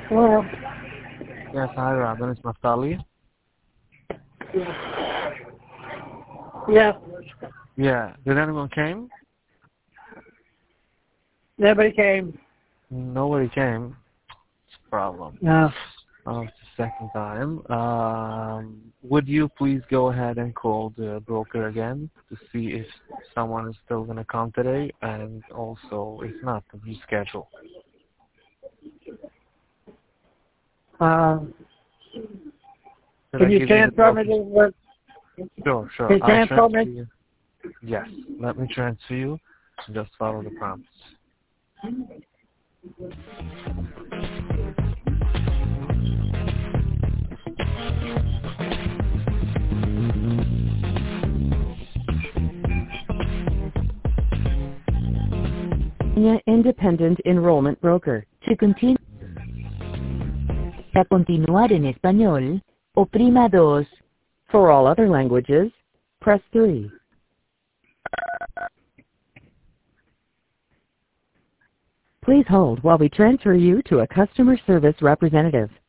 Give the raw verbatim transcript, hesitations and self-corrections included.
Well, Yes, hi Robin, it's Naftali. yeah, Yeah, did anyone came? nobody came. Nobody came. It's a problem. No. Oh, it's the second time. Um, would you please go ahead and call the broker again to see if someone is still going to come today, and also, if not, to reschedule. Um, Should can I you give you the transfer me broker? to what? Sure, sure. Can you I'll transfer transfer me? you. Yes, let me transfer you. Just follow the prompts. Independent Enrollment Broker. To continue. Para continuar en español, oprima dos. For all other languages, press three. Please hold while we transfer you to a customer service representative.